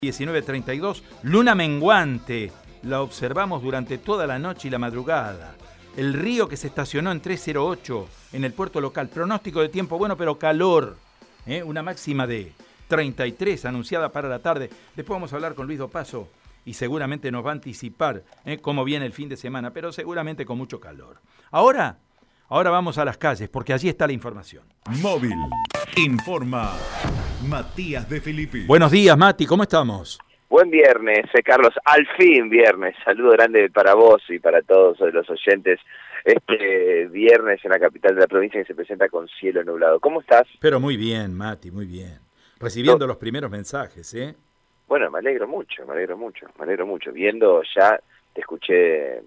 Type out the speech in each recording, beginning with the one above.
19:32, luna menguante, la observamos durante toda la noche y la madrugada. El río que se estacionó en 308 en el puerto local. Pronóstico de tiempo bueno, pero calor. Una máxima de 33 anunciada para la tarde. Después vamos a hablar con Luis Dopazo y seguramente nos va a anticipar cómo viene el fin de semana, pero seguramente con mucho calor. Ahora vamos a las calles porque allí está la información. Móvil informa Matías de Filippi. Buenos días, Mati, ¿cómo estamos? Buen viernes, Carlos, al fin viernes. Saludo grande para vos y para todos los oyentes. Este viernes en la capital de la provincia que se presenta con cielo nublado. ¿Cómo estás? Pero muy bien, Mati, muy bien. Recibiendo los primeros mensajes, ¿eh? Bueno, me alegro mucho. Viendo ya, te escuché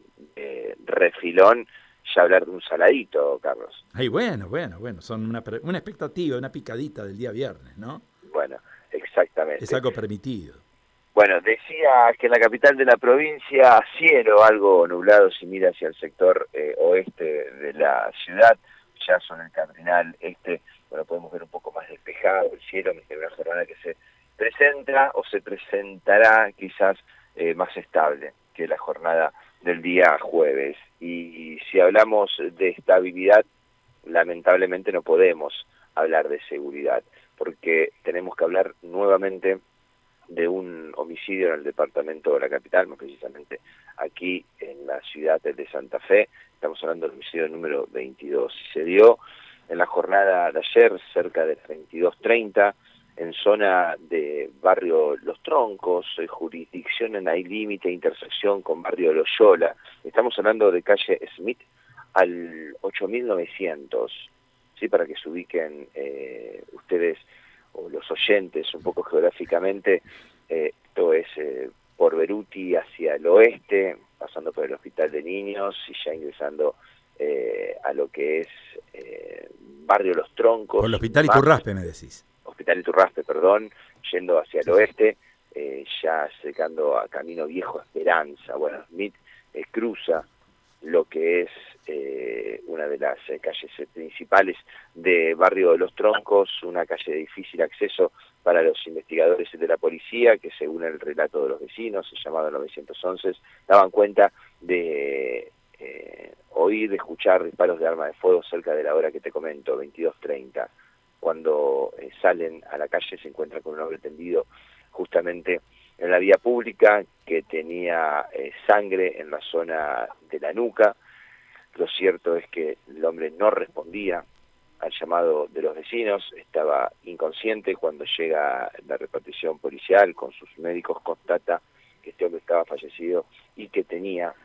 refilón ya hablar de un saladito, Carlos. Ay, bueno, son una expectativa, una picadita del día viernes, ¿no? Bueno, exactamente. Es algo permitido. Bueno, decía que en la capital de la provincia, cielo algo nublado si mira hacia el sector oeste de la ciudad, ya sobre el Cardinal Este, bueno, podemos ver un poco más despejado el cielo, en una jornada que se presenta o se presentará quizás más estable que la jornada del día jueves. Y si hablamos de estabilidad, lamentablemente no podemos hablar de seguridad, porque tenemos que hablar nuevamente de un homicidio en el departamento de la capital, más precisamente aquí en la ciudad de Santa Fe. Estamos hablando del homicidio número 22. Se dio en la jornada de ayer, cerca de 22:30, en zona de barrio Los Troncos, jurisdicción en ahí límite, intersección con barrio Loyola. Estamos hablando de calle Smith al 8900, ¿sí? Para que se ubiquen ustedes o los oyentes un poco geográficamente. Esto es por Beruti hacia el oeste, pasando por el Hospital de Niños y ya ingresando a lo que es barrio Los Troncos. Por el Hospital Iturraspe, me decís. Hospital Iturraspe, perdón, yendo hacia el oeste, ya acercando a Camino Viejo Esperanza. Bueno, Smith cruza lo que es una de las calles principales de barrio de Los Troncos, una calle de difícil acceso para los investigadores de la policía, que según el relato de los vecinos, el llamado 911, daban cuenta de oír, de escuchar disparos de arma de fuego cerca de la hora que te comento, 22:30. Cuando salen a la calle se encuentran con un hombre tendido justamente en la vía pública, que tenía sangre en la zona de la nuca. Lo cierto es que el hombre no respondía al llamado de los vecinos, estaba inconsciente. Cuando llega la repartición policial con sus médicos, constata que este hombre estaba fallecido y que tenía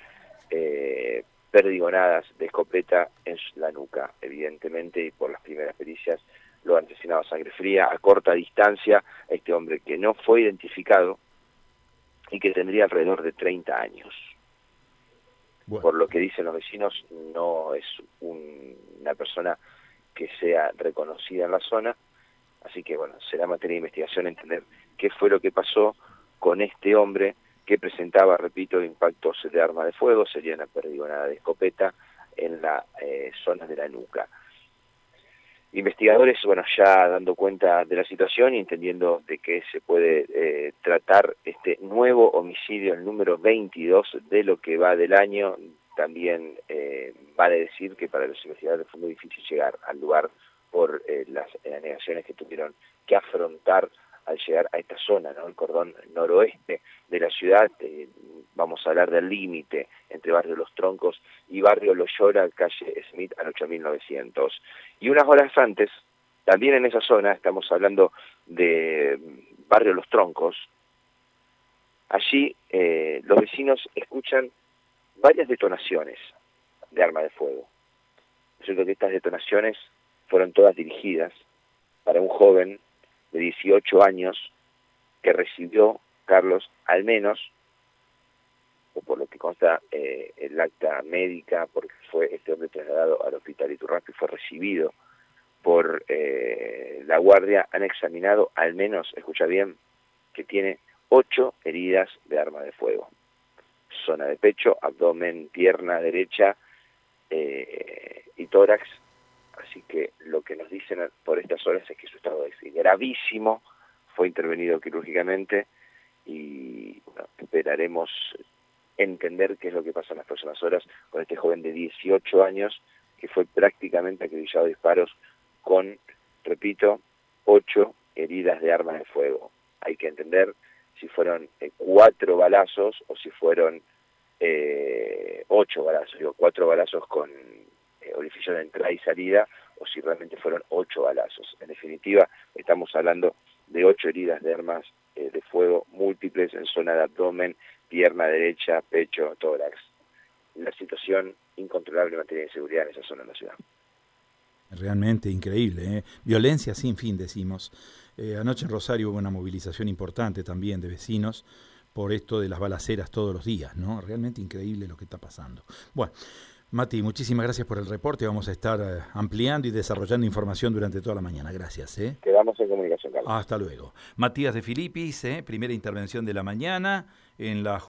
perdigonadas de escopeta en la nuca, evidentemente, y por las primeras pericias lo han asesinado a sangre fría, a corta distancia, a este hombre que no fue identificado y que tendría alrededor de 30 años. Bueno. Por lo que dicen los vecinos, no es una persona que sea reconocida en la zona, así que bueno, será materia de investigación entender qué fue lo que pasó con este hombre que presentaba, repito, impactos de arma de fuego, sería una perdigonada de escopeta en la zona de la nuca. Investigadores, bueno, ya dando cuenta de la situación y entendiendo de que se puede tratar este nuevo homicidio, el número 22 de lo que va del año. También vale decir que para los investigadores fue muy difícil llegar al lugar por las negaciones que tuvieron que afrontar al llegar a esta zona, ¿no? El cordón noroeste de la ciudad. Vamos a hablar del límite entre barrio Los Troncos y barrio Loyola, calle Smith al 8900. Y unas horas antes, también en esa zona, estamos hablando de barrio Los Troncos, allí los vecinos escuchan varias detonaciones de arma de fuego. Es cierto que estas detonaciones fueron todas dirigidas para un joven de 18 años que recibió, Carlos, al menos, o por lo que consta el acta médica, porque fue este hombre trasladado al Hospital Iturraspe y fue recibido por la guardia, han examinado al menos, escucha bien, que tiene 8 heridas de arma de fuego. Zona de pecho, abdomen, pierna derecha y tórax. Así que lo que nos dicen por estas horas es que su estado es gravísimo, fue intervenido quirúrgicamente y bueno, esperaremos entender qué es lo que pasa en las próximas horas con este joven de 18 años que fue prácticamente acribillado a disparos con, repito, 8 heridas de armas de fuego. Hay que entender si fueron 4 balazos o si fueron 8 balazos, 4 balazos con orificio de entrada y salida, o si realmente fueron 8 balazos. En definitiva, estamos hablando de 8 heridas de armas de fuego múltiples en zona de abdomen, pierna derecha, pecho, tórax. La situación incontrolable en materia de seguridad en esa zona de la ciudad. Realmente increíble, ¿eh? Violencia sin fin, decimos. Anoche en Rosario hubo una movilización importante también de vecinos por esto de las balaceras todos los días, ¿no? Realmente increíble lo que está pasando. Bueno, Mati, muchísimas gracias por el reporte. Vamos a estar ampliando y desarrollando información durante toda la mañana. Gracias. Quedamos en comunicación, Carlos. Hasta luego. Matías de Filipis, primera intervención de la mañana en la